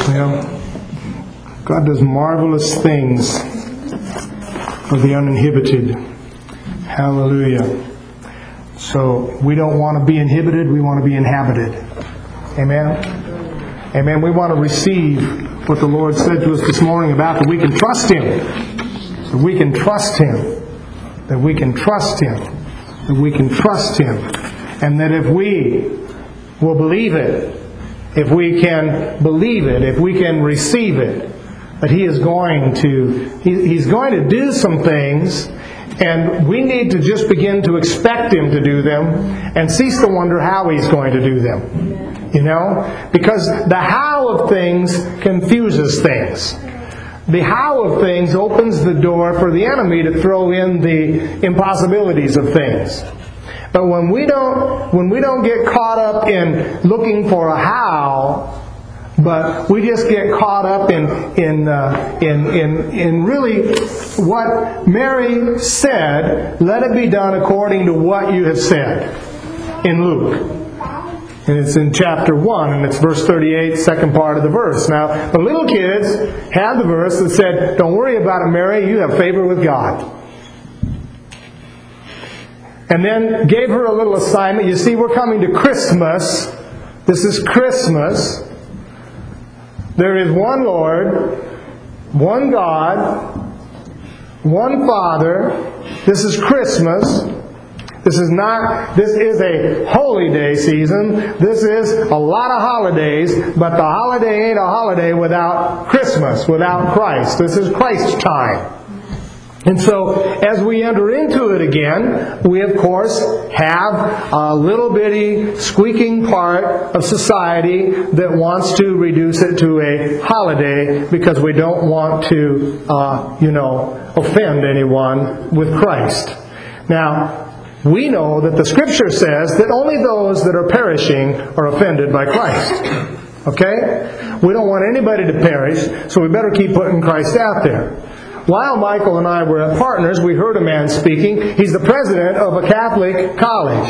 Well, God does marvelous things for the uninhibited. Hallelujah. So we don't want to be inhibited, we want to be inhabited. Amen? Amen. We want to receive what the Lord said to us this morning about that we can trust Him. That we can trust Him. That we can trust Him. That we can trust Him. And that if we will believe it, if we can believe it, if we can receive it, that He is going to, He's going to do some things, and we need to just begin to expect Him to do them and cease to wonder how He's going to do them. You know? Because the how of things confuses things. The how of things opens the door for the enemy to throw in the impossibilities of things. But when we don't get caught up in looking for a how, but we just get caught up in really what Mary said, let it be done according to what you have said in Luke. And it's in chapter 1, and it's verse 38, second part of the verse. Now, the little kids had the verse that said, don't worry about it, Mary, you have favor with God. And then gave her a little assignment. You see, we're coming to Christmas. This is Christmas. There is one Lord, one God, one Father. This is Christmas. This is a holy day season. This is a lot of holidays, but the holiday ain't a holiday without Christmas, without Christ. This is Christ's time. And so, as we enter into it again, we of course have a little bitty squeaking part of society that wants to reduce it to a holiday because we don't want to, offend anyone with Christ. Now, we know that the Scripture says that only those that are perishing are offended by Christ. Okay? We don't want anybody to perish, so we better keep putting Christ out there. While Michael and I were at Partners, we heard a man speaking. He's the president of a Catholic college.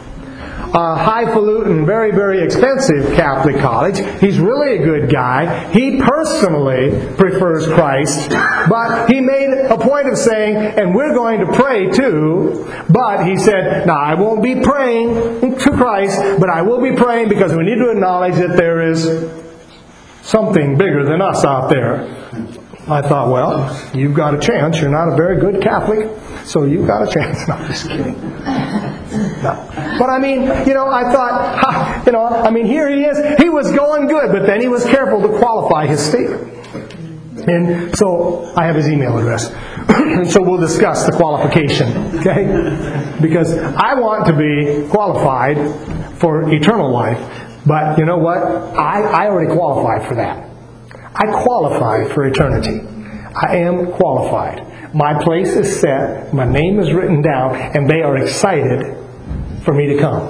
A highfalutin, very, very expensive Catholic college. He's really a good guy. He personally prefers Christ. But he made a point of saying, and we're going to pray too. But he said, now I won't be praying to Christ, but I will be praying because we need to acknowledge that there is something bigger than us out there. I thought, well, you've got a chance. You're not a very good Catholic, so you've got a chance. No, I'm just kidding. No. But I mean, I thought, here he is. He was going good, but then he was careful to qualify his statement. And so I have his email address. And so we'll discuss the qualification, okay? Because I want to be qualified for eternal life. But you know what? I already qualified for that. I qualify for eternity. I am qualified. My place is set, my name is written down, and they are excited for me to come.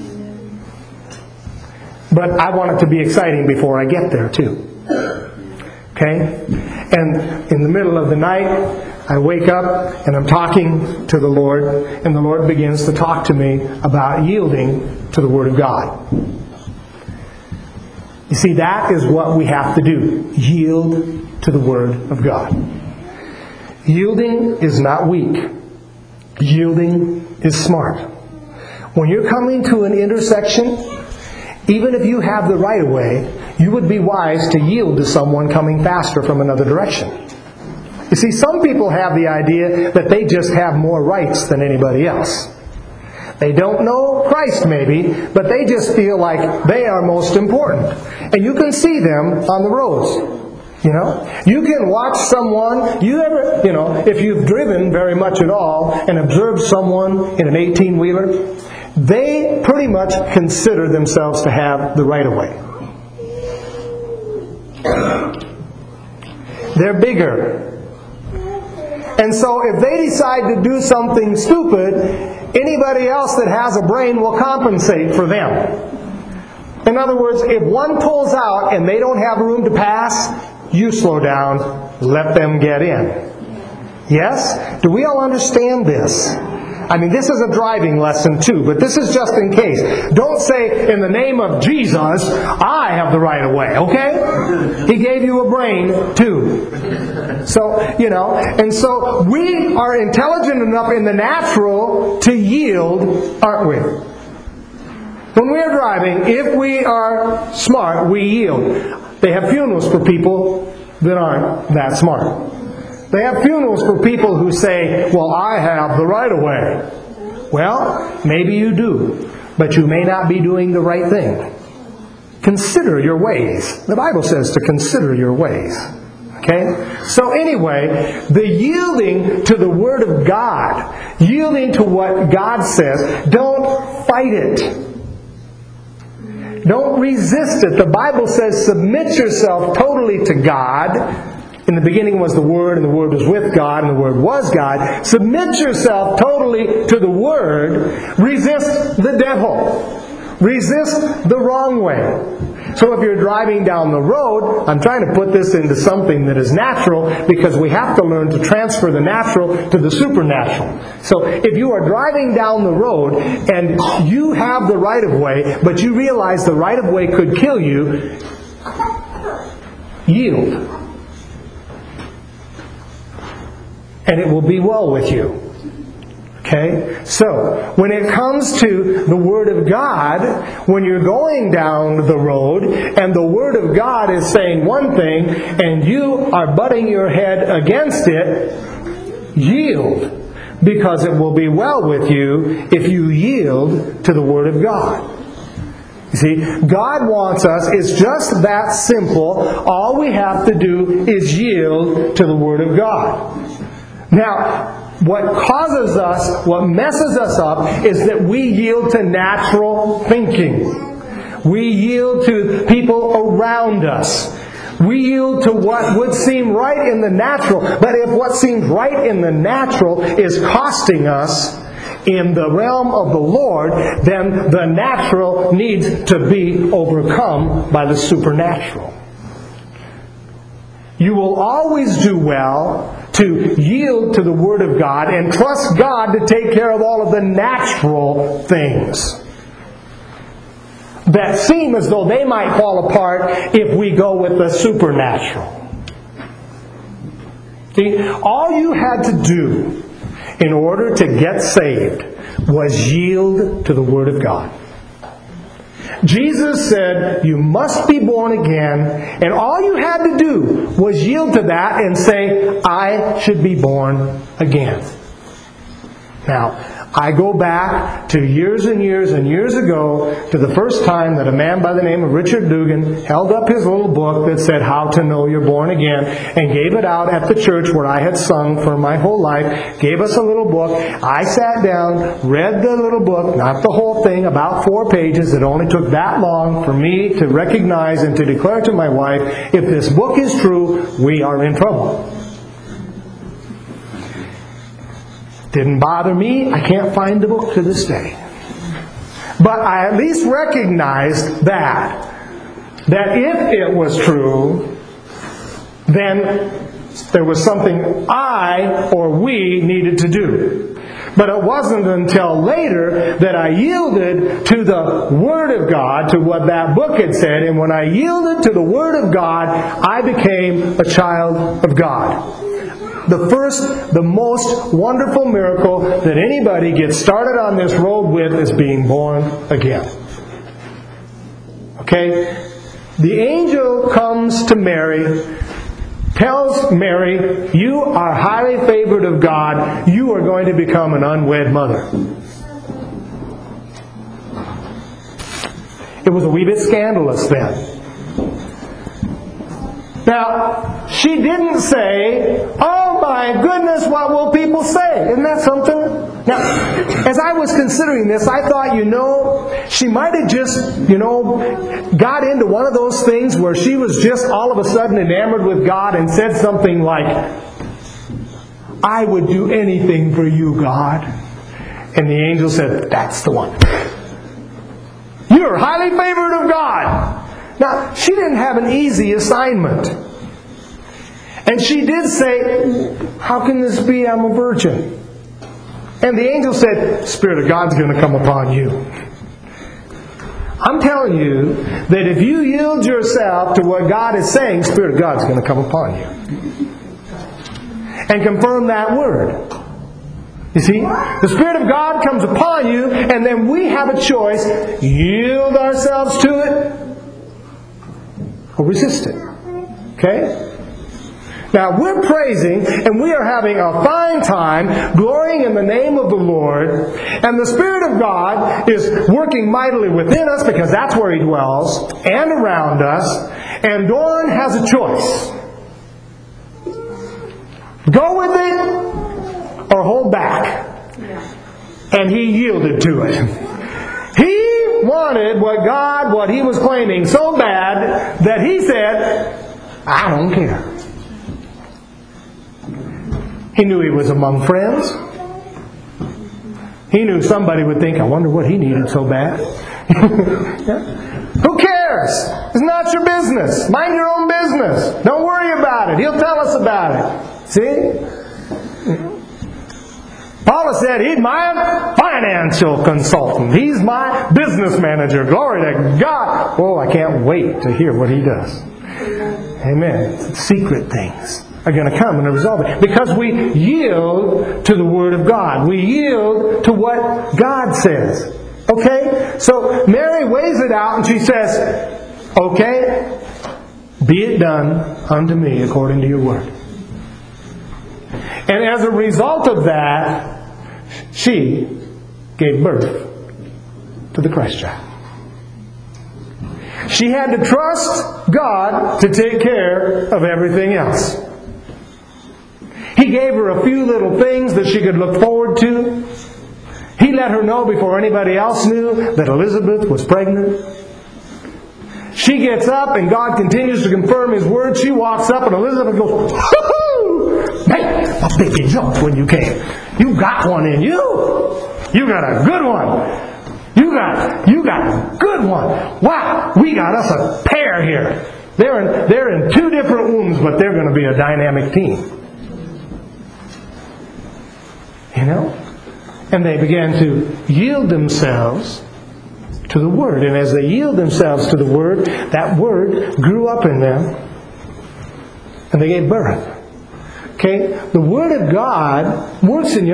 But I want it to be exciting before I get there too. Okay? And in the middle of the night, I wake up and I'm talking to the Lord, and the Lord begins to talk to me about yielding to the Word of God. You see, that is what we have to do. Yield to the Word of God. Yielding is not weak. Yielding is smart. When you're coming to an intersection, even if you have the right of way, you would be wise to yield to someone coming faster from another direction. You see, some people have the idea that they just have more rights than anybody else. They don't know Christ maybe, but they just feel like they are most important. And you can see them on the roads. You can watch someone, if you've driven very much at all and observed someone in an 18-wheeler, they pretty much consider themselves to have the right of way. They're bigger. And so if they decide to do something stupid, anybody else that has a brain will compensate for them. In other words, if one pulls out and they don't have room to pass, you slow down, let them get in. Yes? Do we all understand this? this is a driving lesson too, but this is just in case. Don't say, in the name of Jesus, I have the right of way, okay? He gave you a brain too. So, and so we are intelligent enough in the natural to yield, aren't we? When we are driving, if we are smart, we yield. They have funerals for people that aren't that smart. They have funerals for people who say, well, I have the right of way. Well, maybe you do, but you may not be doing the right thing. Consider your ways. The Bible says to consider your ways. Okay? So anyway, the yielding to the Word of God, yielding to what God says, don't fight it. Don't resist it. The Bible says submit yourself totally to God. In the beginning was the Word, and the Word was with God, and the Word was God. Submit yourself totally to the Word. Resist the devil. Resist the wrong way. So if you're driving down the road, I'm trying to put this into something that is natural, because we have to learn to transfer the natural to the supernatural. So if you are driving down the road and you have the right of way, but you realize the right of way could kill you, yield. And it will be well with you. Okay? So, when it comes to the Word of God, when you're going down the road and the Word of God is saying one thing and you are butting your head against it, yield. Because it will be well with you if you yield to the Word of God. You see, God wants us, it's just that simple. All we have to do is yield to the Word of God. Now, what causes us, what messes us up, is that we yield to natural thinking. We yield to people around us. We yield to what would seem right in the natural. But if what seems right in the natural is costing us in the realm of the Lord, then the natural needs to be overcome by the supernatural. You will always do well to yield to the Word of God and trust God to take care of all of the natural things that seem as though they might fall apart if we go with the supernatural. See, all you had to do in order to get saved was yield to the Word of God. Jesus said, you must be born again, and all you had to do was yield to that and say, I should be born again. Now, I go back to years and years and years ago to the first time that a man by the name of Richard Dugan held up his little book that said How to Know You're Born Again, and gave it out at the church where I had sung for my whole life. Gave us a little book. I sat down, read the little book, not the whole thing, about 4 pages. It only took that long for me to recognize and to declare to my wife, if this book is true, we are in trouble. Didn't bother me. I can't find the book to this day. But I at least recognized that if it was true, then there was something I or we needed to do. But it wasn't until later that I yielded to the Word of God, to what that book had said. And when I yielded to the Word of God, I became a child of God. The most wonderful miracle that anybody gets started on this road with is being born again. Okay? The angel comes to Mary, tells Mary, you are highly favored of God. You are going to become an unwed mother. It was a wee bit scandalous then. Now, she didn't say, oh my goodness, what will people say? Isn't that something? Now, as I was considering this, I thought, she might have just, got into one of those things where she was just all of a sudden enamored with God and said something like, I would do anything for you, God. And the angel said, that's the one. You're highly favored of God. Now, she didn't have an easy assignment. And she did say, how can this be? I'm a virgin. And the angel said, Spirit of God's going to come upon you. I'm telling you that if you yield yourself to what God is saying, Spirit of God's going to come upon you. And confirm that word. You see? The Spirit of God comes upon you, and then we have a choice. Yield ourselves to it, or resist it. Okay? Now, we're praising, and we are having a fine time, glorying in the name of the Lord, and the Spirit of God is working mightily within us, because that's where He dwells, and around us, and Doran has a choice. Go with it, or hold back. And he yielded to it. He wanted what he was claiming so bad, that he said, I don't care. He knew he was among friends. He knew somebody would think, I wonder what he needed so bad. Who cares? It's not your business. Mind your own business. Don't worry about it. He'll tell us about it. See? Paula said he's my financial consultant. He's my business manager. Glory to God. Oh, I can't wait to hear what he does. Amen. Secret things are going to come and resolve it. Because we yield to the Word of God. We yield to what God says. Okay? So Mary weighs it out and she says, okay, be it done unto me according to your word. And as a result of that, she gave birth to the Christ child. She had to trust God to take care of everything else. He gave her a few little things that she could look forward to. He let her know before anybody else knew that Elizabeth was pregnant. She gets up and God continues to confirm His word. She walks up and Elizabeth goes, "Woo-hoo! Hey, a baby jumped when you came. You got one in you. You got a good one. You got a good one. Wow, we got us a pair here. They're in two different wombs, but they're going to be a dynamic team." You know? And they began to yield themselves to the Word. And as they yield themselves to the Word, that Word grew up in them. And they gave birth. Okay? The Word of God works in you.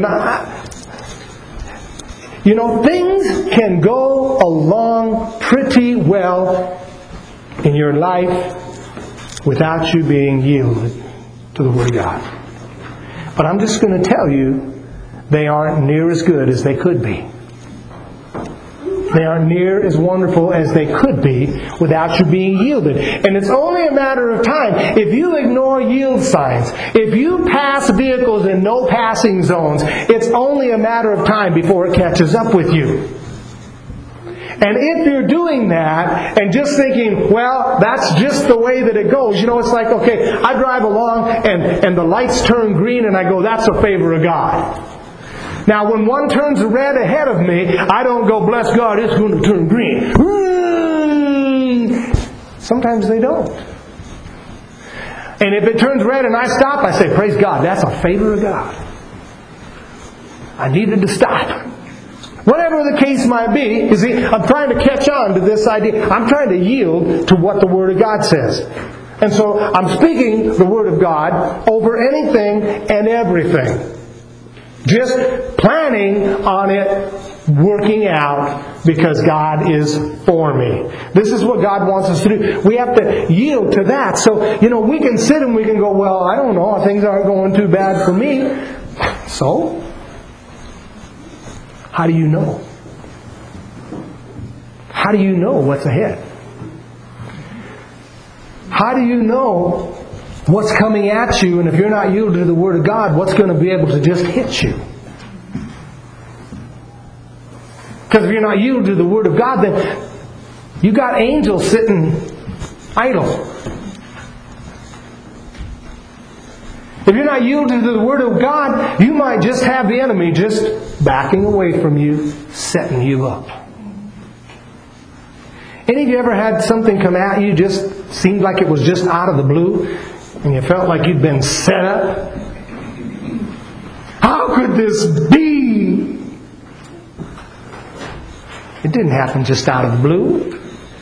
You know, things can go along pretty well in your life without you being yielded to the Word of God. But I'm just going to tell you, they aren't near as good as they could be. They aren't near as wonderful as they could be without you being yielded. And it's only a matter of time. If you ignore yield signs, if you pass vehicles in no passing zones, it's only a matter of time before it catches up with you. And if you're doing that and just thinking, well, that's just the way that it goes. You know, it's like, okay, I drive along and the lights turn green and I go, that's a favor of God. Now, when one turns red ahead of me, I don't go, bless God, it's going to turn green. Sometimes they don't. And if it turns red and I stop, I say, praise God, that's a favor of God. I needed to stop. Whatever the case might be, you see, I'm trying to catch on to this idea. I'm trying to yield to what the Word of God says. And so I'm speaking the Word of God over anything and everything. Just planning on it working out because God is for me. This is what God wants us to do. We have to yield to that. So, you know, we can sit and we can go, well, I don't know, things aren't going too bad for me. So, how do you know? How do you know what's ahead? How do you know what's coming at you, and if you're not yielded to the Word of God, what's going to be able to just hit you? Because if you're not yielded to the Word of God, then you got angels sitting idle. If you're not yielded to the Word of God, you might just have the enemy just backing away from you, setting you up. Any of you ever had something come at you, just seemed like it was just out of the blue, and you felt like you'd been set up? How could this be? It didn't happen just out of the blue.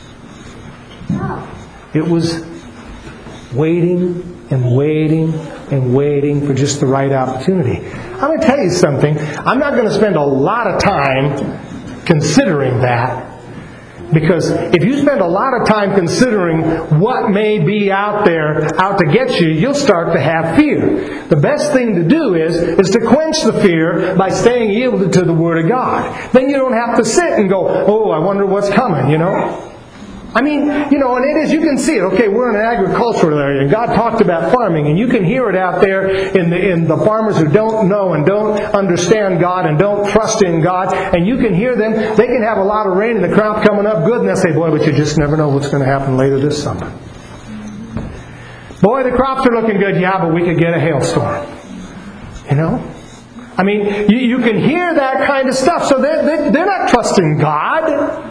It was waiting and waiting and waiting for just the right opportunity. I'm going to tell you something. I'm not going to spend a lot of time considering that. Because if you spend a lot of time considering what may be out there, out to get you, you'll start to have fear. The best thing to do is to quench the fear by staying yielded to the Word of God. Then you don't have to sit and go, oh, I wonder what's coming, you know. I mean, you know, and it is, you can see it. Okay, we're in an agricultural area, and God talked about farming, and you can hear it out there in the farmers who don't know and don't understand God and don't trust in God, and you can hear them. They can have a lot of rain and the crop coming up good, and they'll say, boy, but you just never know what's going to happen later this summer. Boy, the crops are looking good. Yeah, but we could get a hailstorm. You know? I mean, you can hear that kind of stuff. So they're not trusting God.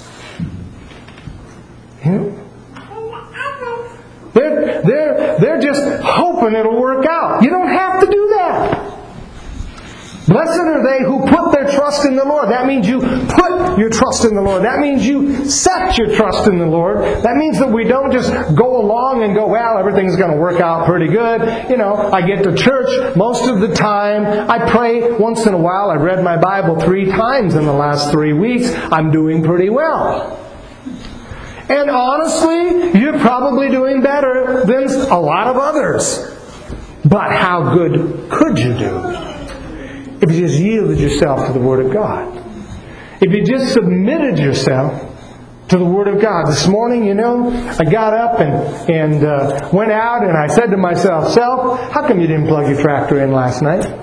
You know? They're just hoping it'll work out. You don't have to do that. Blessed are they who put their trust in the Lord. That means you put your trust in the Lord. That means you set your trust in the Lord. That means that we don't just go along and go, well, everything's going to work out pretty good. You know, I get to church most of the time. I pray once in a while. I've read my Bible 3 times in the last 3 weeks. I'm doing pretty well. And honestly, you're probably doing better than a lot of others. But how good could you do if you just yielded yourself to the Word of God? If you just submitted yourself to the Word of God. This morning, you know, I got up and went out and I said to myself, Self, how come you didn't plug your tractor in last night?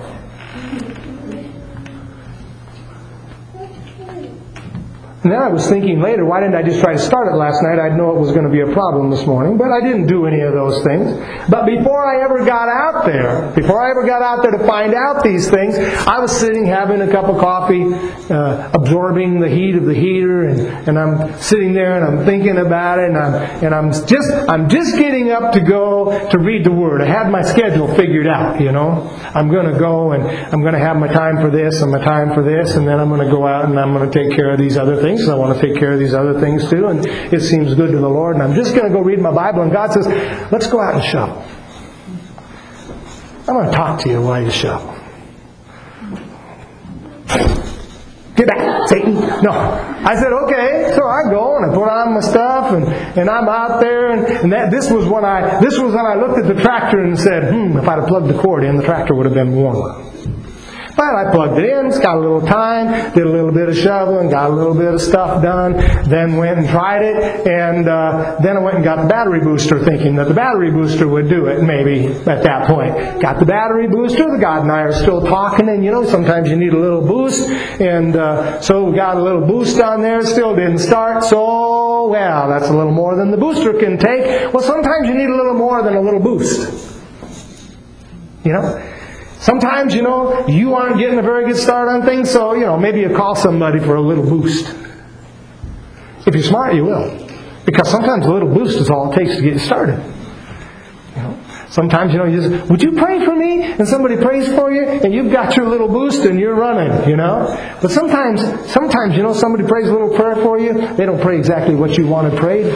And then I was thinking later, why didn't I just try to start it last night? I'd know it was going to be a problem this morning. But I didn't do any of those things. But before I ever got out there to find out these things, I was sitting having a cup of coffee, absorbing the heat of the heater, and I'm sitting there and I'm thinking about it, and I'm just getting up to go to read the Word. I had my schedule figured out, you know. I'm going to go and I'm going to have my time for this and my time for this, and then I'm going to go out and I'm going to take care of these other things. I want to take care of these other things too, and it seems good to the Lord, and I'm just going to go read my Bible, and God says, let's go out and shovel. I'm going to talk to you while you shovel. Get back, Satan. No. I said, okay. So I go and I put on my stuff and I'm out there, and this was when I looked at the tractor and said, if I'd have plugged the cord in, the tractor would have been warm. But I plugged it in, got a little time, did a little bit of shoveling, got a little bit of stuff done, then went and tried it, and then I went and got the battery booster, thinking that the battery booster would do it, maybe, at that point. Got the battery booster, the God and I are still talking, and you know, sometimes you need a little boost, and so we got a little boost on there, still didn't start, so, well, that's a little more than the booster can take. Well, sometimes you need a little more than a little boost. You know? Sometimes, you know, you aren't getting a very good start on things, so, you know, maybe you call somebody for a little boost. If you're smart, you will. Because sometimes a little boost is all it takes to get you started. You know, sometimes, you know, you just, would you pray for me? And somebody prays for you, and you've got your little boost and you're running, you know. But sometimes, you know, somebody prays a little prayer for you, they don't pray exactly what you wanted prayed.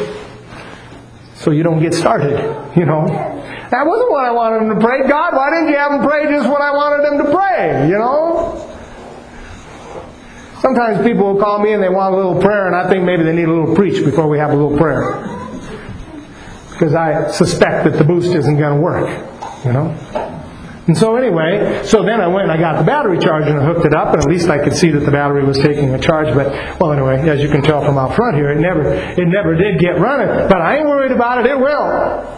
So you don't get started, you know. That wasn't what I wanted them to pray. God, why didn't you have them pray just what I wanted them to pray, you know? Sometimes people will call me and they want a little prayer, and I think maybe they need a little preach before we have a little prayer. Because I suspect that the boost isn't going to work, you know. And so anyway, so then I went and I got the battery charger and I hooked it up, and at least I could see that the battery was taking a charge. But, well, anyway, as you can tell from out front here, it never did get running. But I ain't worried about it. It will.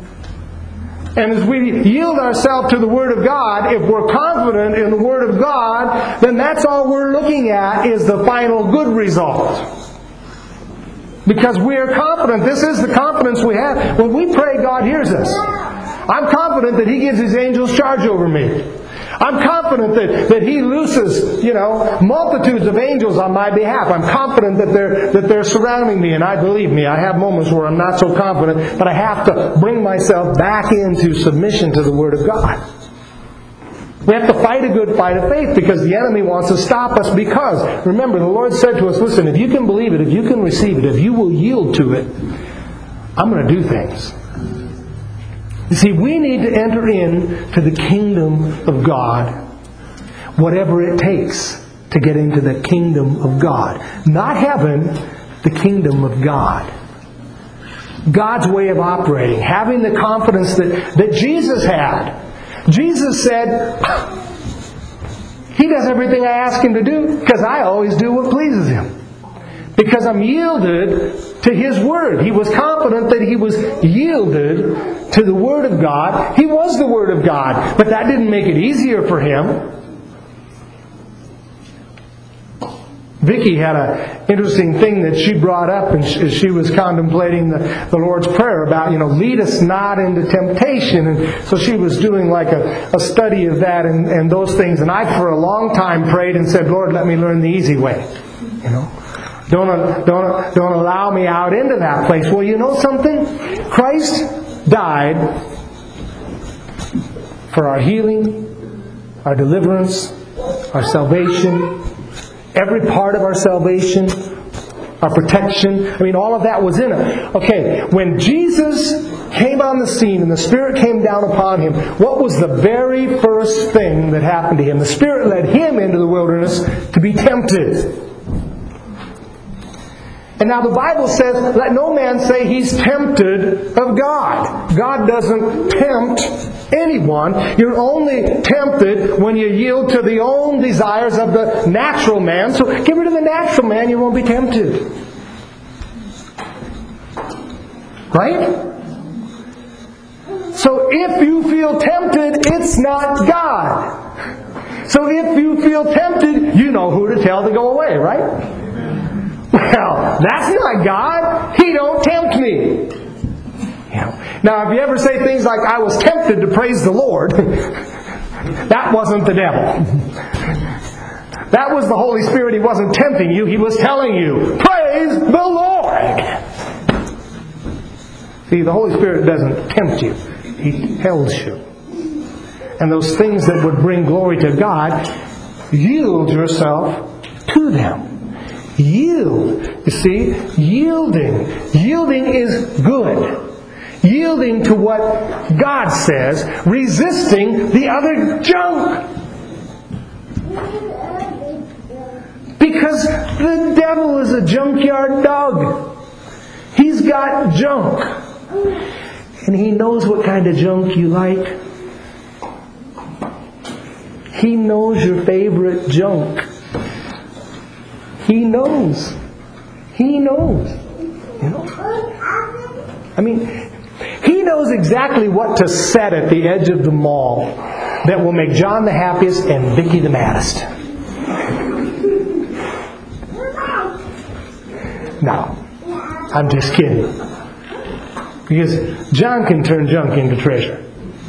And as we yield ourselves to the Word of God, if we're confident in the Word of God, then that's all we're looking at is the final good result. Because we are confident. This is the confidence we have. When we pray, God hears us. I'm confident that He gives His angels charge over me. I'm confident that He looses, you know, multitudes of angels on my behalf. I'm confident that they're surrounding me, and believe me, I have moments where I'm not so confident, but I have to bring myself back into submission to the Word of God. We have to fight a good fight of faith because the enemy wants to stop us because, remember, the Lord said to us, listen, if you can believe it, if you can receive it, if you will yield to it, I'm going to do things. You see, we need to enter into the kingdom of God, whatever it takes to get into the kingdom of God. Not heaven, the kingdom of God. God's way of operating, having the confidence that Jesus had. Jesus said, He does everything I ask Him to do because I always do what pleases Him. Because I'm yielded to His Word. He was confident that he was yielded to the Word of God. He was the Word of God. But that didn't make it easier for him. Vicki had an interesting thing that she brought up as she was contemplating the Lord's Prayer about, lead us not into temptation. And so she was doing like a study of that and those things. And I, for a long time, prayed and said, Lord, let me learn the easy way. Don't allow me out into that place. Well, you know something? Christ died for our healing, our deliverance, our salvation, every part of our salvation, our protection. All of that was in it. Okay, when Jesus came on the scene and the Spirit came down upon Him, what was the very first thing that happened to Him? The Spirit led Him into the wilderness to be tempted. And now the Bible says, let no man say he's tempted of God. God doesn't tempt anyone. You're only tempted when you yield to the own desires of the natural man. So get rid of the natural man, you won't be tempted. Right? So if you feel tempted, it's not God. So if you feel tempted, you know who to tell to go away, right? Well, that's not God. He don't tempt me. Now, if you ever say things like, I was tempted to praise the Lord, that wasn't the devil. That was the Holy Spirit. He wasn't tempting you. He was telling you, praise the Lord. See, the Holy Spirit doesn't tempt you. He tells you. And those things that would bring glory to God, yield yourself to them. Yield. You see, yielding. Yielding is good. Yielding to what God says, resisting the other junk. Because the devil is a junkyard dog. He's got junk. And he knows what kind of junk you like. He knows your favorite junk. He knows. He knows. He knows exactly what to set at the edge of the mall that will make John the happiest and Vicki the maddest. No, I'm just kidding. Because John can turn junk into treasure.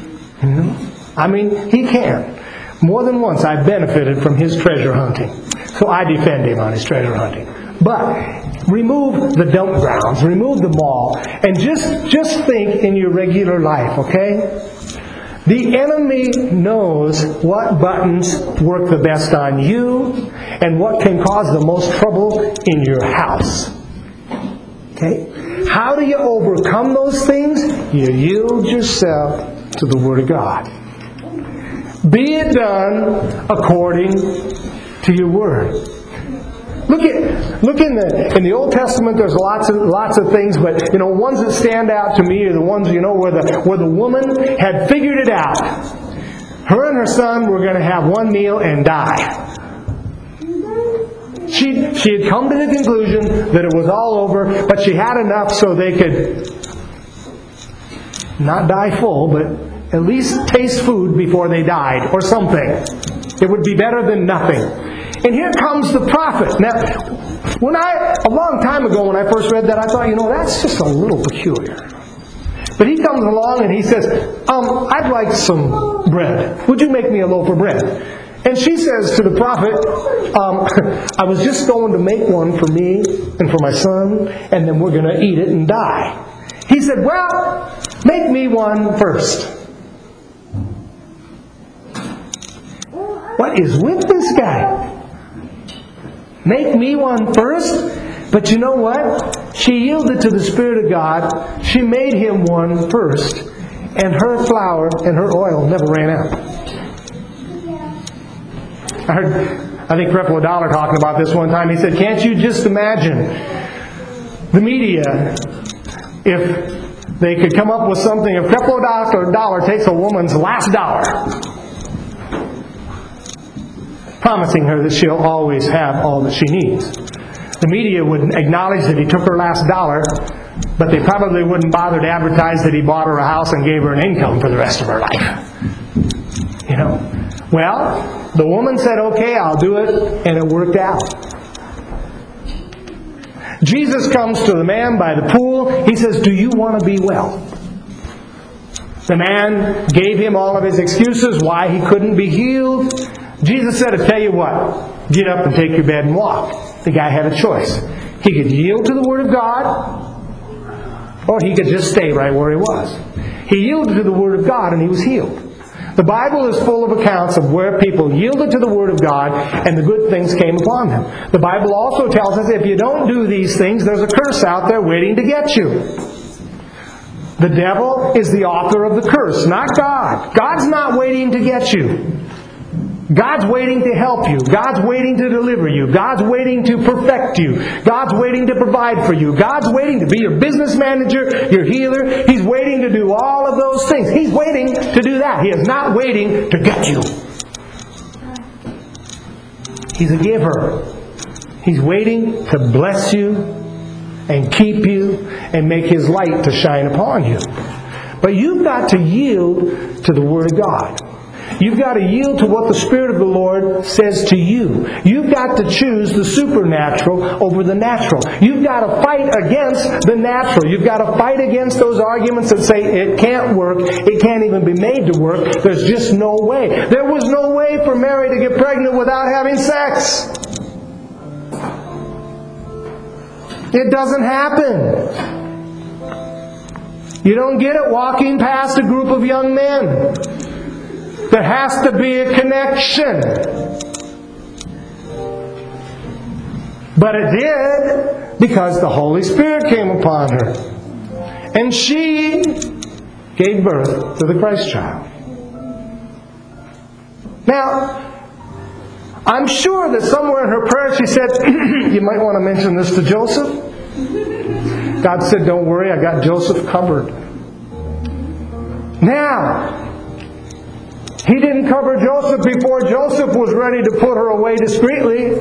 He can. More than once I've benefited from his treasure hunting. So I defend him on his treasure hunting. But remove the dump grounds, remove the mall, and just think in your regular life, okay? The enemy knows what buttons work the best on you and what can cause the most trouble in your house. Okay? How do you overcome those things? You yield yourself to the Word of God. Be it done according to your Word. Look in the Old Testament. There's lots of things, but ones that stand out to me are the ones where the woman had figured it out. Her and her son were going to have one meal and die. She had come to the conclusion that it was all over, but she had enough so they could not die full, but at least taste food before they died, or something. It would be better than nothing. And here comes the prophet. Now, a long time ago when I first read that, I thought, that's just a little peculiar. But he comes along and he says, I'd like some bread. Would you make me a loaf of bread? And she says to the prophet, I was just going to make one for me and for my son, and then we're going to eat it and die. He said, well, make me one first. what is with this guy? Make me one first? But you know what? She yielded to the Spirit of God. She made him one first. And her flour and her oil never ran out. I think Creflo Dollar talking about this one time. He said, can't you just imagine the media, if they could come up with something, if Creflo Dollar takes a woman's last dollar, promising her that she'll always have all that she needs. The media would acknowledge that he took her last dollar, but they probably wouldn't bother to advertise that he bought her a house and gave her an income for the rest of her life. You know? Well, the woman said, okay, I'll do it, and it worked out. Jesus comes to the man by the pool. He says, do you want to be well? The man gave him all of his excuses why he couldn't be healed. Jesus said, I tell you what, get up and take your bed and walk. The guy had a choice. He could yield to the Word of God, or he could just stay right where he was. He yielded to the Word of God and he was healed. The Bible is full of accounts of where people yielded to the Word of God and the good things came upon them. The Bible also tells us if you don't do these things, there's a curse out there waiting to get you. The devil is the author of the curse, not God. God's not waiting to get you. God's waiting to help you. God's waiting to deliver you. God's waiting to perfect you. God's waiting to provide for you. God's waiting to be your business manager, your healer. He's waiting to do all of those things. He's waiting to do that. He is not waiting to get you. He's a giver. He's waiting to bless you and keep you and make His light to shine upon you. But you've got to yield to the Word of God. You've got to yield to what the Spirit of the Lord says to you. You've got to choose the supernatural over the natural. You've got to fight against the natural. You've got to fight against those arguments that say it can't work, it can't even be made to work, there's just no way. There was no way for Mary to get pregnant without having sex. It doesn't happen. You don't get it walking past a group of young men. There has to be a connection. But it did because the Holy Spirit came upon her. And she gave birth to the Christ child. Now, I'm sure that somewhere in her prayer she said, you might want to mention this to Joseph. God said, don't worry, I got Joseph covered. Now, He didn't cover Joseph before Joseph was ready to put her away discreetly.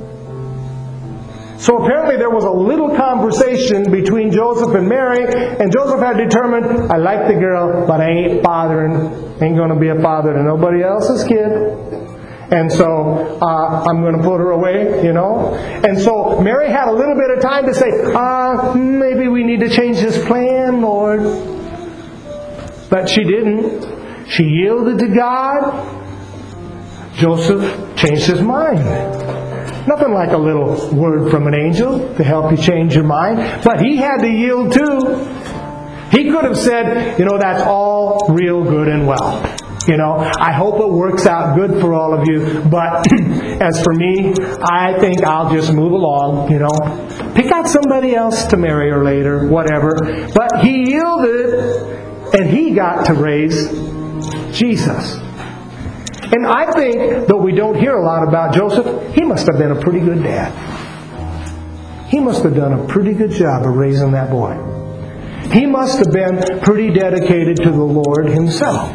So apparently there was a little conversation between Joseph and Mary, and Joseph had determined, I like the girl, but I ain't going to be a father to nobody else's kid. And so I'm going to put her away, you know. And so Mary had a little bit of time to say, maybe we need to change this plan, Lord. But she didn't. She yielded to God. Joseph changed his mind. Nothing like a little word from an angel to help you change your mind. But he had to yield too. He could have said, that's all real good and well. I hope it works out good for all of you. But as for me, I think I'll just move along, Pick out somebody else to marry her later, whatever. But he yielded, and he got to raise Jesus. And I think, though we don't hear a lot about Joseph, he must have been a pretty good dad. He must have done a pretty good job of raising that boy. He must have been pretty dedicated to the Lord Himself.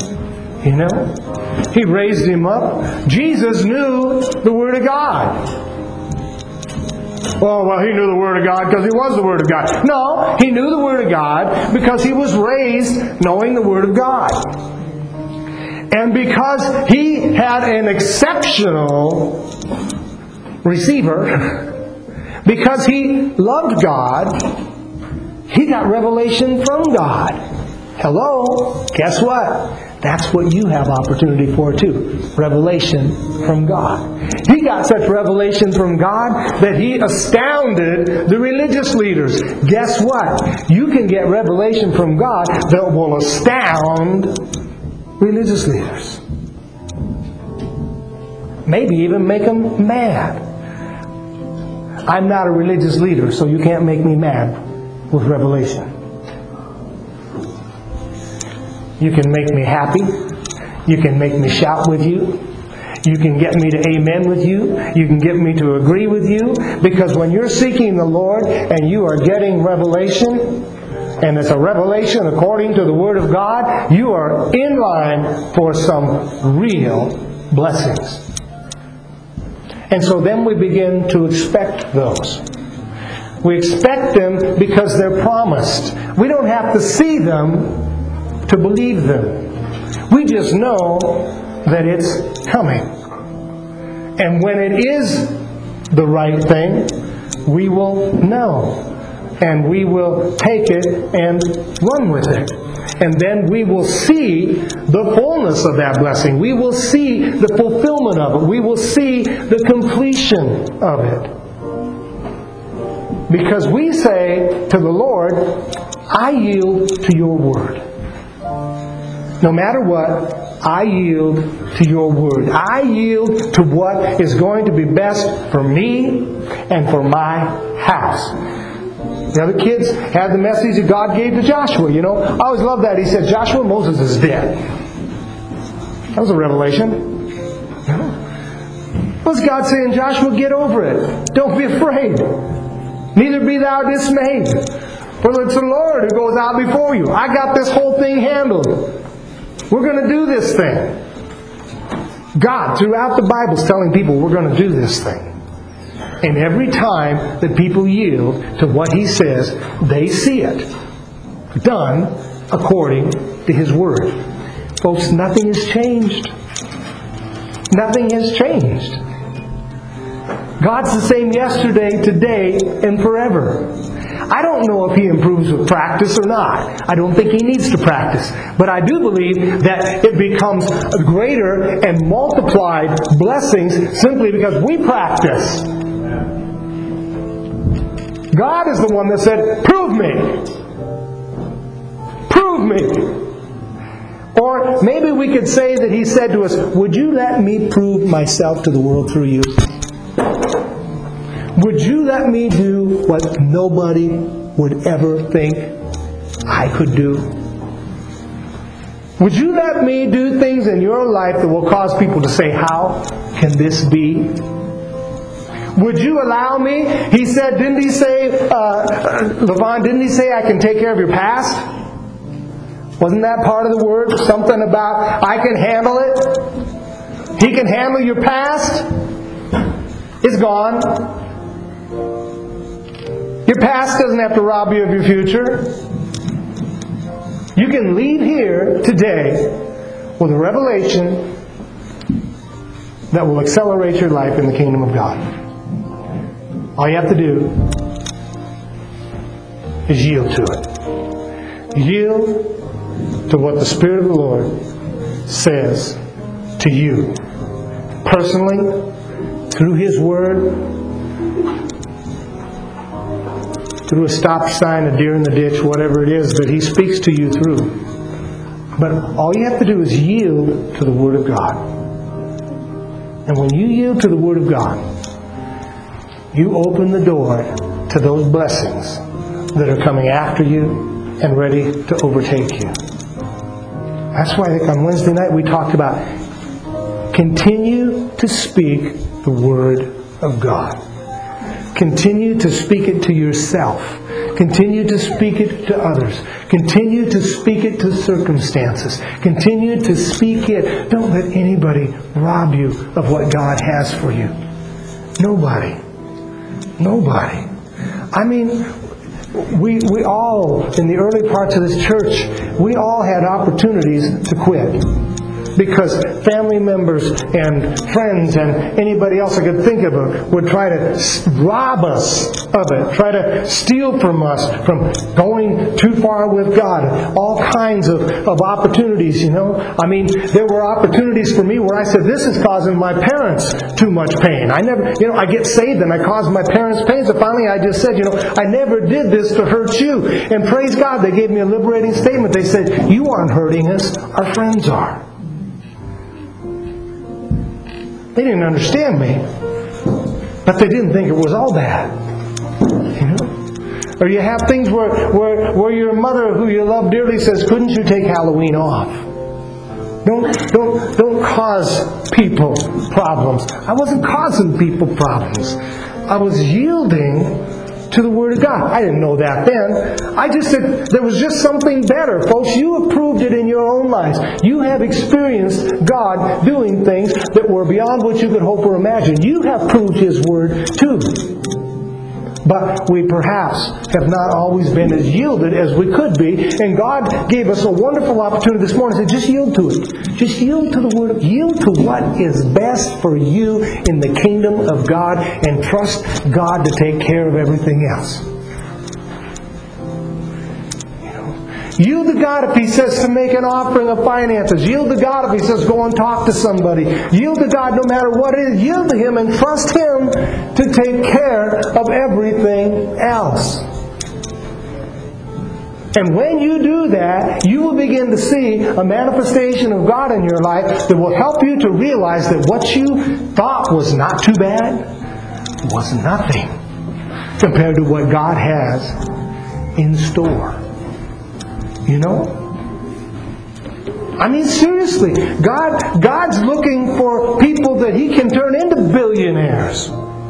He raised him up. Jesus knew the Word of God. Oh, well, he knew the Word of God because he was the Word of God. No, he knew the Word of God because he was raised knowing the Word of God. And because he had an exceptional receiver, because he loved God, he got revelation from God. Hello? Guess what? That's what you have opportunity for too. Revelation from God. He got such revelation from God that he astounded the religious leaders. Guess what? You can get revelation from God that will astound religious leaders. maybe even make them mad. I'm not a religious leader, so you can't make me mad with revelation. You can make me happy. You can make me shout with you. You can get me to amen with you. You can get me to agree with you. Because when you're seeking the Lord and you are getting revelation, and it's a revelation according to the Word of God, you are in line for some real blessings. And so then we begin to expect those. We expect them because they're promised. We don't have to see them to believe them. We just know that it's coming. And when it is the right thing, we will know. And we will take it and run with it. And then we will see the fullness of that blessing. We will see the fulfillment of it. We will see the completion of it. Because we say to the Lord, I yield to your word. No matter what, I yield to your word. I yield to what is going to be best for me and for my house. The other kids had the message that God gave to Joshua. You know, I always love that. He said, Joshua, Moses is dead. That was a revelation. What's God saying? Joshua, get over it. Don't be afraid. Neither be thou dismayed. For it's the Lord who goes out before you. I got this whole thing handled. We're going to do this thing. God, throughout the Bible, is telling people we're going to do this thing. And every time that people yield to what He says, they see it done according to His Word. Folks, nothing has changed. Nothing has changed. God's the same yesterday, today, and forever. I don't know if He improves with practice or not. I don't think He needs to practice. But I do believe that it becomes greater and multiplied blessings simply because we practice. God is the one that said, prove me. Prove me. Or maybe we could say that He said to us, would you let me prove myself to the world through you? Would you let me do what nobody would ever think I could do? Would you let me do things in your life that will cause people to say, how can this be? Would you allow me? He said, didn't He say, Levon, didn't He say I can take care of your past? Wasn't that part of the Word? Something about I can handle it? He can handle your past? It's gone. Your past doesn't have to rob you of your future. You can leave here today with a revelation that will accelerate your life in the kingdom of God. All you have to do is yield to it. Yield to what the Spirit of the Lord says to you. Personally, through His Word, through a stop sign, a deer in the ditch, whatever it is that He speaks to you through. But all you have to do is yield to the Word of God. And when you yield to the Word of God, you open the door to those blessings that are coming after you and ready to overtake you. That's why I think on Wednesday night we talked about continue to speak the Word of God. Continue to speak it to yourself. Continue to speak it to others. Continue to speak it to circumstances. Continue to speak it. Don't let anybody rob you of what God has for you. Nobody. Nobody. I mean, we all, in the early parts of this church, we all had opportunities to quit. Because family members and friends and anybody else I could think of would try to rob us of it, try to steal from us, from going too far with God. All kinds of opportunities, you know. I mean, there were opportunities for me where I said, this is causing my parents too much pain. I get saved and I cause my parents pain. So finally I just said, I never did this to hurt you. And praise God, they gave me a liberating statement. They said, you aren't hurting us, our friends are. They didn't understand me. But they didn't think it was all bad. You know? Or you have things where your mother, who you love dearly, says, couldn't you take Halloween off? Don't cause people problems. I wasn't causing people problems. I was yielding to the Word of God. I didn't know that then. I just said there was just something better. Folks, you have proved it in your own lives. You have experienced God doing things that were beyond what you could hope or imagine. You have proved His Word too. But we perhaps have not always been as yielded as we could be. And God gave us a wonderful opportunity this morning to just yield to it. Just yield to the Word. Yield to what is best for you in the kingdom of God. And trust God to take care of everything else. Yield to God if He says to make an offering of finances. Yield to God if He says go and talk to somebody. Yield to God no matter what it is. Yield to Him and trust Him to take care of everything else. And when you do that, you will begin to see a manifestation of God in your life that will help you to realize that what you thought was not too bad was nothing compared to what God has in store. You know? I mean, seriously, God's looking for people that He can turn into billionaires.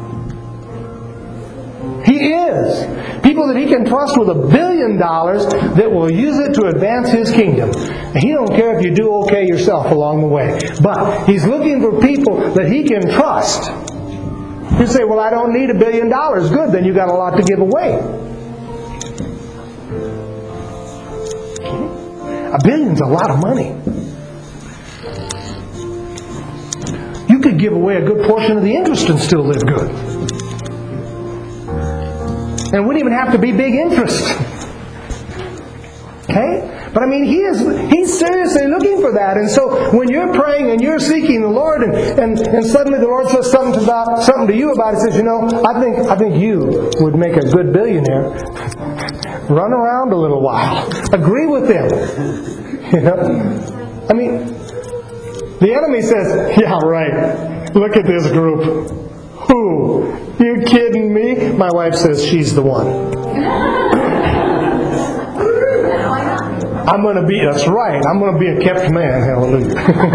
He is. People that He can trust with $1 billion that will use it to advance His kingdom. And He don't care if you do okay yourself along the way. But He's looking for people that He can trust. You say, well, I don't need $1 billion. Good, then you got a lot to give away. $1 billion's a lot of money. You could give away a good portion of the interest and still live good. And it wouldn't even have to be big interest. Okay? But I mean, He's seriously looking for that. And so when you're praying and you're seeking the Lord and suddenly the Lord says something to you about it, says, you know, I think you would make a good billionaire. Run around a little while. Agree with them. You know? I mean, the enemy says, yeah, right. Look at this group. Who? You kidding me? My wife says she's the one. That's right. I'm going to be a kept man. Hallelujah.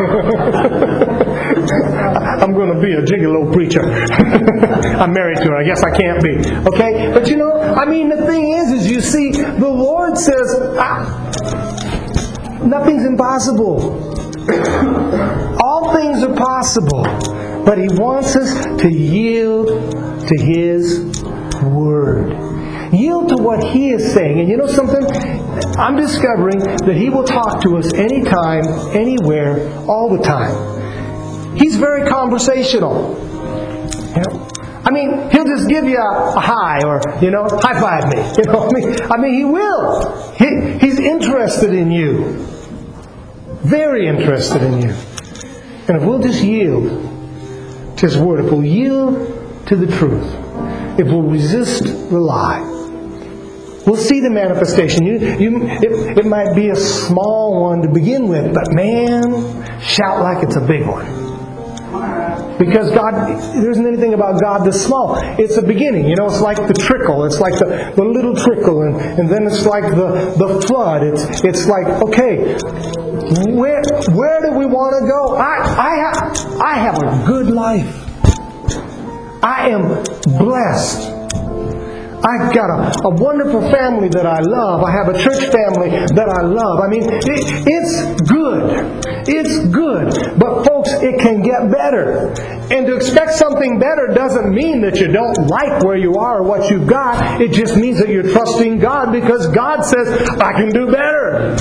I'm going to be a gigolo preacher. I'm married to her. I guess I can't be. Okay? But you know, I mean, the thing is you see, the Lord says, nothing's impossible. All things are possible. But He wants us to yield to His Word. Yield to what He is saying. And you know something? I'm discovering that He will talk to us anytime, anywhere, all the time. He's very conversational. You know? I mean, He'll just give you a hi or, you know, high five me. You know what I mean? He will. He's interested in you. Very interested in you. And if we'll just yield to His Word, if we'll yield to the truth, if we'll resist the lie, we'll see the manifestation. It might be a small one to begin with, but man, shout like it's a big one. Because God, there isn't anything about God that's small. It's a beginning. You know, it's like the trickle. It's like the little trickle. And then it's like the flood. It's like, okay, where do we want to go? I have a good life. I am blessed. I've got a wonderful family that I love. I have a church family that I love. I mean, it's good. It's good. But folks, it can get better. And to expect something better doesn't mean that you don't like where you are or what you've got. It just means that you're trusting God because God says, I can do better.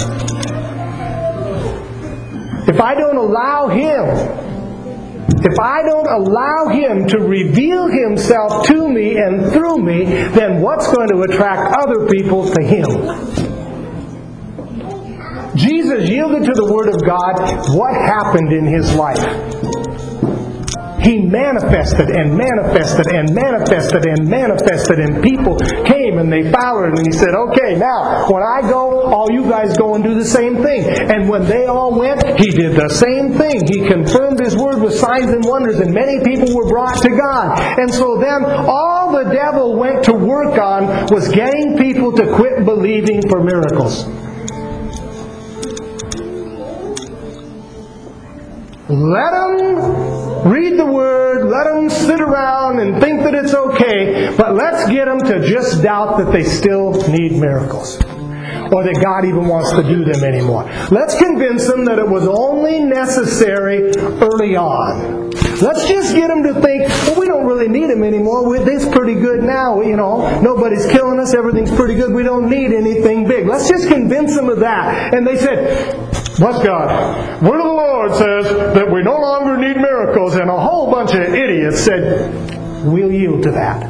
If I don't allow Him to reveal Himself to me and through me, then what's going to attract other people to Him? Jesus yielded to the Word of God. What happened in His life? He manifested and manifested and manifested and manifested, and people came and they followed, and He said, okay, now when I go, all you guys go and do the same thing. And when they all went, He did the same thing. He confirmed His word with signs and wonders, and many people were brought to God. And so then all the devil went to work on was getting people to quit believing for miracles. Let them read the Word, let them sit around and think that it's okay, but let's get them to just doubt that they still need miracles, or that God even wants to do them anymore. Let's convince them that it was only necessary early on. Let's just get them to think, well, we don't really need Him anymore. It's pretty good now, Nobody's killing us. Everything's pretty good. We don't need anything big. Let's just convince them of that. And they said, bless God, Word of the Lord says that we no longer need miracles. And a whole bunch of idiots said, we'll yield to that.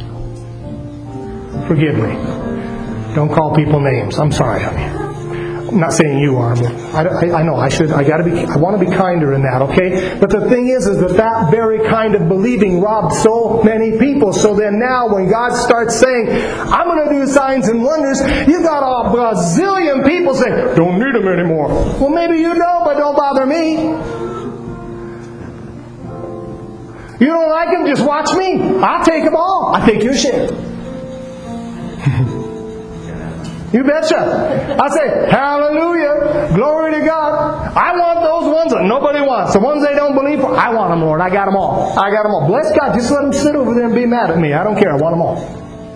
Forgive me. Don't call people names. I'm sorry, honey. I'm not saying you are, but I know I should. I want to be kinder in that, okay? But the thing is that very kind of believing robbed so many people. So then now, when God starts saying, "I'm going to do signs and wonders," you got a bazillion people saying, "Don't need them anymore." Well, maybe you don't, but don't bother me. You don't like them? Just watch me. I'll take them all. I'll take your share. You betcha. I say, hallelujah, glory to God. I want those ones that nobody wants. The ones they don't believe for, I want them, Lord. I got them all. I got them all. Bless God. Just let them sit over there and be mad at me. I don't care. I want them all.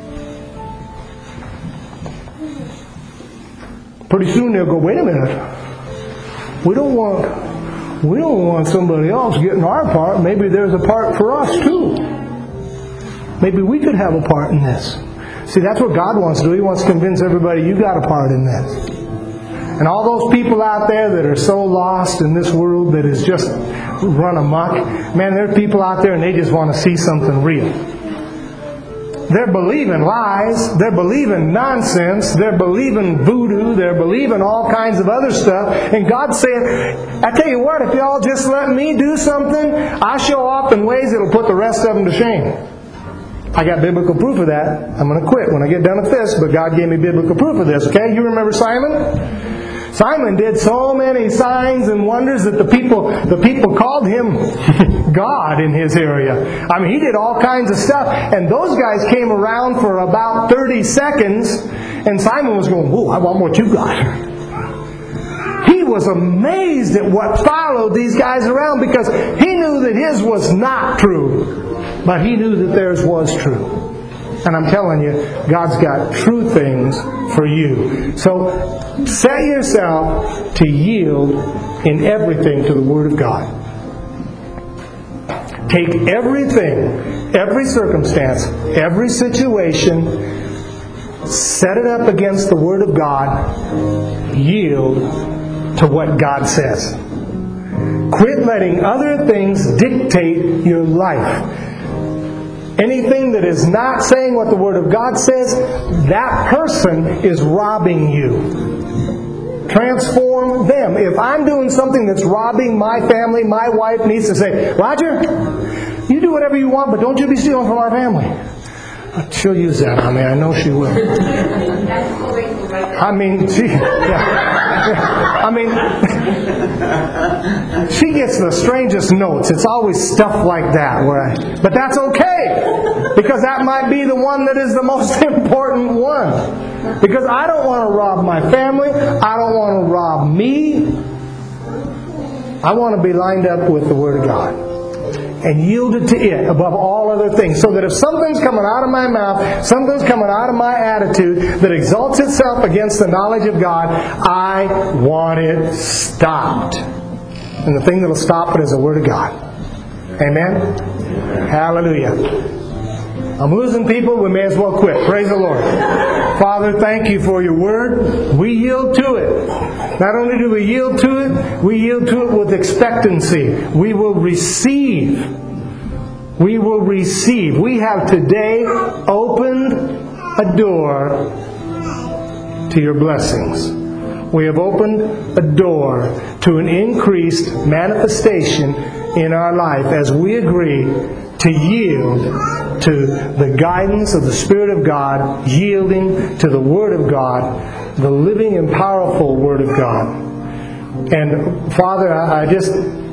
Pretty soon they'll go, wait a minute. We don't want somebody else getting our part. Maybe there's a part for us too. Maybe we could have a part in this. See, that's what God wants to do. He wants to convince everybody you got a part in this. And all those people out there that are so lost in this world that is just run amok, man, there are people out there and they just want to see something real. They're believing lies. They're believing nonsense. They're believing voodoo. They're believing all kinds of other stuff. And God's saying, I tell you what, if y'all just let me do something, I'll show off in ways that'll put the rest of them to shame. I got biblical proof of that. I'm going to quit when I get done with this, but God gave me biblical proof of this. Okay, you remember Simon? Simon did so many signs and wonders that the people called him God in his area. I mean, he did all kinds of stuff, and those guys came around for about 30 seconds, and Simon was going, "Whoa, I want what you got." He was amazed at what followed these guys around because he knew that his was not true. But he knew that theirs was true. And I'm telling you, God's got true things for you. So set yourself to yield in everything to the Word of God. Take everything, every circumstance, every situation, set it up against the Word of God. Yield to what God says. Quit letting other things dictate your life. Anything that is not saying what the Word of God says, that person is robbing you. Transform them. If I'm doing something that's robbing my family, my wife needs to say, "Roger, you do whatever you want, but don't you be stealing from our family." She'll use that on me. I know she will. I mean, she gets the strangest notes. It's always stuff like that. But that's okay, because that might be the one that is the most important one. Because I don't want to rob my family. I don't want to rob me. I want to be lined up with the Word of God and yielded to it above all other things. So that if something's coming out of my mouth, something's coming out of my attitude that exalts itself against the knowledge of God, I want it stopped. And the thing that will stop it is the Word of God. Amen? Hallelujah. I'm losing people, we may as well quit. Praise the Lord. Father, thank you for your Word. We yield to it. Not only do we yield to it, we yield to it with expectancy. We will receive. We will receive. We have today opened a door to your blessings. We have opened a door to an increased manifestation in our life as we agree to yield to the guidance of the Spirit of God, yielding to the Word of God, the living and powerful Word of God. And Father, I just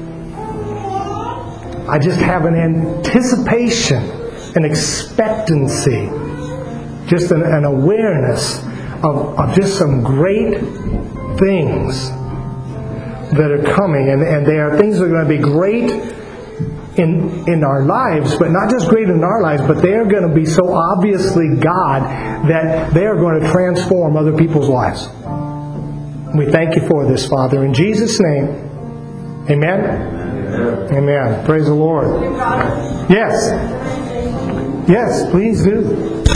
have an anticipation, an expectancy, just an awareness of just some great things that are coming. And they are things that are going to be great in our lives, but not just great in our lives, but they are going to be so obviously God that they are going to transform other people's lives. We thank you for this, Father. In Jesus' name, amen? Amen. Amen. Praise the Lord. Yes. Yes, please do.